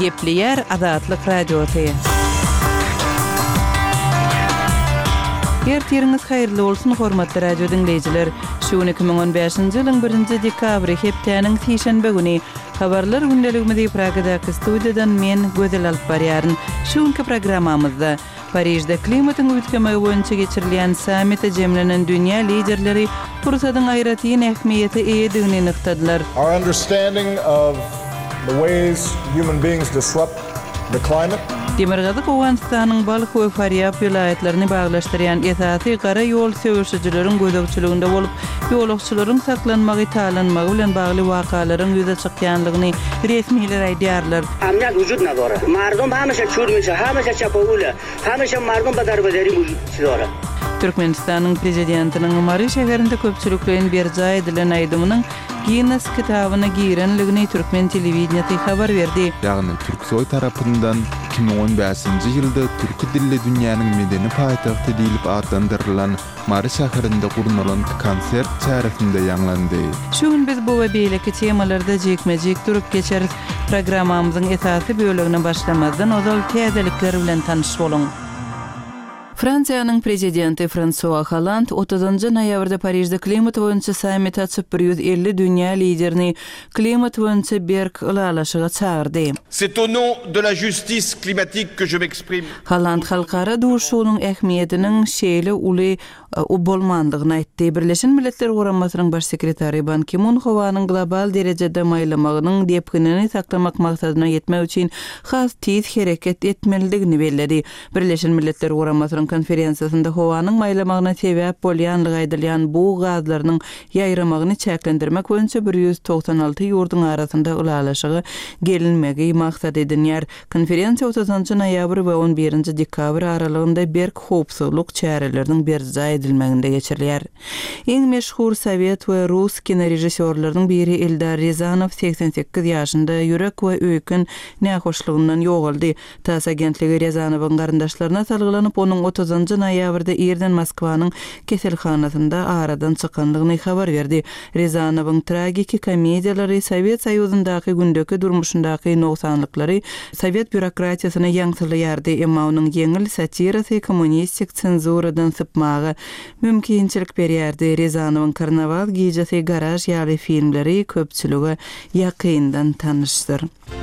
Gepleyer Azatlyk Radiosu. Ertiriniz hayırlı olsun hormatly radio dinleyijiler. Şu 2015-nji ýylyň 1-nji dekabry hepdeniň şeýşembe güni habarlar gündeligimizi Pragadaky studiýadan men Gözel alyp barýaryn. Şuňky programmamyzda Parijde klimatyň üýtgemegi boýunça geçirilýän sammite jemlenen dünýä liderleri fursatyň aýratyň ähmiýeti eýedigini nyktadylar. Our understanding of the ways human beings disrupt the climate. Demirgazyk Owganystanyň Balyk we Faryab vilayetlerini baglaşdyrýan esasy gara ýol söwüşçileriň gözegçiliginde bolup, ýolagçylaryň saklanmagy talanmagy bilen bagly wakalaryň ýüze çykýanlygyny resmiler aýdýarlar. Amniyat vücut nadora. Mardum hamisha çürmüşe, hamisha çapagula, hamisha mardum badarbadery vücut dora. Türkmenistanyň prezidentiniň Mary şäherinde köpçüliklerin berja edilen aýdymynyň Guinness kitabyna girenligini Türkmen telewizionyny habar berdi. Ýagny Türksoy tarapyndan 2015-nji ýylda türk dilli dünýäniň medeni paýtagty diýilip adlandyrylan Mary şäherinde gurnulan konsert çäresinde ýanglandy. Şuň biz bu we beýleki temalarda jekmejek durup geçer programmamyzyň esasy bölügine başlamazdan ozal täzelikler bilen tanyş boluň. Fransiýanyň prezidenti François Hollande 30-njy noýabrda Parijde klimat boýunça sammit açyp 150 dünýä liderini klimat boýunça berk ulalaşyga çağırdy. C'est au nom de la justice climatique que je m'exprime. Hollande halkara duşunyň ähmiýetiniň şeýle uly bolmandygyny aýtdy. Birleşen Milletler Guramasynyň baş sekretary Ban Ki-moon howanyň global derejede maýlamagynyň depkinini saklamak maksadyna ýetmek üçin has tiz hereket etmeliligini bellädi. Birleşen Milletler Guramasynyň konferensiýasynda howanyň maýlamagyna sebäp bolýanlygy aýdylýan bu gazlarynyň ýaýramagyny çäklendirmek boýunça 196 ýurdun arasynda ulalaşygy gelinmegi maksat edilýär. Konferensiýa 30-njy noýabr we 11-nji dekabr aralygynda berk howpsuzlyk çäreleriniň berja edilmeginde geçirilýär. Iň meşhur Sowet we Rus kinorejissörleriň biri Eldar Rязанов 88 ýaşynda ýürek we öýkün nähoşlygyndan ýogaldy. TASS agentligi Rязановyň garyndaşlaryna salgylanyp onuň 30-njy noýabrda Erden Moskwanyň keselhanasynda aradan çykanlygyny habar berdi. Rязановyň tragik komediýalary Sowet Soýuzyndaky gündäki durmuşyndaky noksanlyklary Sowet bürokratiýasyna ýaňsylýardy, emma onuň ýeňil satirasy kommunistik senzuradan sypmagy mümkinçilik berýärdi. Rязановyň karnaval gijesi garaj ýaly filmleri köpçülüge ýakyndan tanışdyr.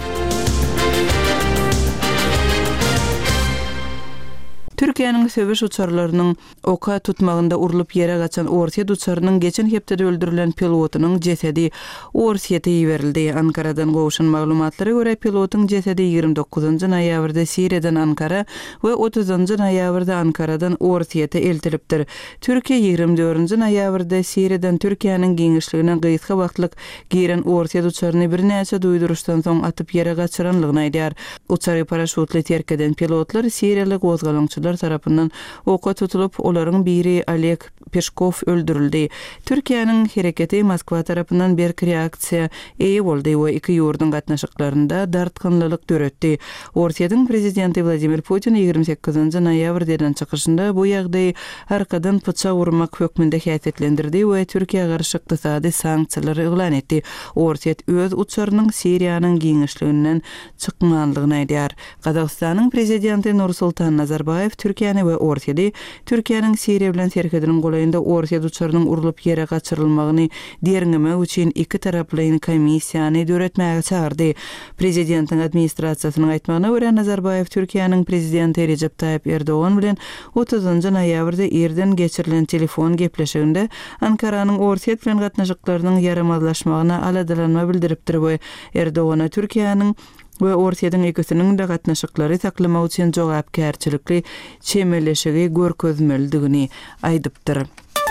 Türkiýanyň söwüş uçarlarynyň oka tutmagynda urulup ýere gaçan Orsiýet uçarynyň geçen hepde öldürilen pilotynyň jesedi Orsiýete ýeberildi. Ankaradan gowşan maglumatlary görä pilotyň jesedi 29-njy noýabrda Siriýadan Ankara we 30-njy noýabrda Ankaradan Orsiýete eltilipdir. Türkiýe 24-njy noýabrda Siriýadan Türkiýanyň giňişligine gysga wagtlyk giren Orsiýet uçaryny bir näçe duýduruşdan soň atyp ýere gaçyranlygyny aýdýar. Uçary paraşutly terk eden pilotlar Siriýalyk gozgalançylar tarapyndan oka tutulup olaryň biri Oleg Peskov öldürildi. Türkiýanyň hereketi Moskwa tarapyndan berk reaksiýa eýe boldy we iki ýurdun gatnaşyklarynda dartgynlylyk döretdi. Orsiýanyň prezidenti Vladimir Putin 28-njy noýabrdan çykyşynda bu ýagdaý arkadan pyçak urmak hökmünde häsiýetlendirdi we Türkiýe garşy ykdysady sanksiýalary eglan etdi. Orsiýet öz uçarynyň Siriýanyň giňişliginden çykmanlygyny aýdýar. Gazagystanyň prezidenti Nursultan Nazarbayev Türkiýany we Orsiýety Türkiýanyň Siriýa bilen serkediniň golayynda Orsiýet uçarynyň urulup ýere gaçyrylmagyny derňemek üçin iki taraply komissiýany döretmäge çağırdy. Prezidentiň administrasiýasynyň aýtmagyna görä Nazarbayev Türkiýanyň prezidenti Recep Tayyip Erdoğan bilen 30-njy noýabrda Erden geçirilen telefon gepleşiginde Ankaranyň Orsiýet bilen gatnaşyklarynyň ýaramazlaşmagyna aladalanma bildiripdir we Erdoğana Türkiýanyň we Orsiýetin ekisiniň de gatnaşyklary saklamak üçin jogapkärçilikli çemeleşigi görkezmelidigini aýdypdyr.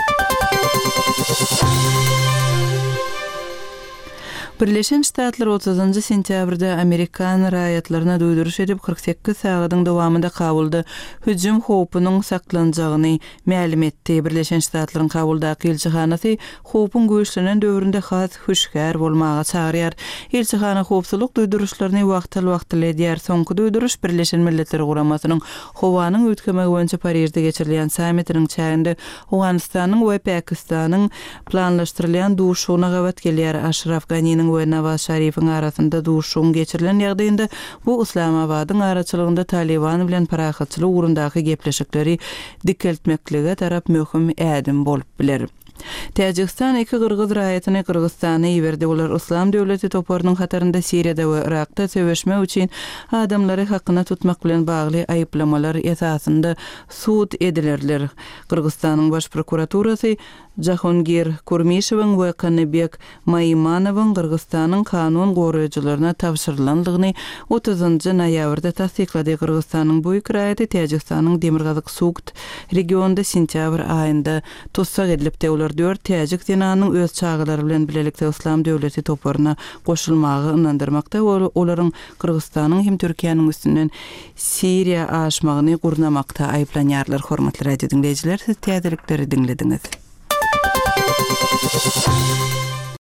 Birleşen Ştatlar 30-njy sentýabrda Amerikan raýatlaryna duýduruş edip 48 sagatyň dowamında Kabulda hüjüm howpunyň saklanjagyny ma'lum etdi. Birleşen Ştatlaryň Kabuldaky elçihanasy howpun göýüşlenen döwründe has hüşgär bolmaga çağırýar. Elçihana howpsuzlyk duýduruşlaryny wagtly edýär. Soňky duýduruş Birleşen Milletler Guramasynyň howanyň ötkemegi boýunça Parijde geçirilýän sammitiniň çäginde Owganystanyň we Pakistanyň planlaşdyrylýan duşugyna gawat gelýär. Ashraf Ghani'niň we Nawaz Sharif'in arasında duşun geçirilen ýagdaýynda bu Islamabadyň araçylygynda Taliban bilen parahatçylyk ugrundaky gepleşikleri dikeltmeklige tarap möhüm ädim bolup biler. Täjikistan iki Kırgız raýatyny Kırgızstana iberdi. Olar Islam döwleti toparynyň hatarynda Siriýada we Irakda söwüşme üçin adamlary hakyna tutmak bilen bagly aýyplamalar esasynda suud edilerler. Kırgızstanyň baş prokuraturasy Jahongir Kurmishewiň we Kanybek Maýmanowyň Kırgızstanyň kanun goraýjylaryna tapşyrylandygyny 30-njy noýabrda tasdiklady. Kırgızstanyň bu iki raýaty Täjikistanyň Demirgazyk suud regionunda sentýabr aýynda tutsak edilip de 4 Täjik dinanyň öz çağılary bilen bilelikde Islam döwleti toparyna goşulmagy ynandyrmakda. Olaryň Kırgızstanyň hem Türkiýanyň üstünden Siriýa aşmagyny gurnamakda aýplanýarlar. Hormatly radio dinleýijiler, siz täzelikleri dinlediňiz.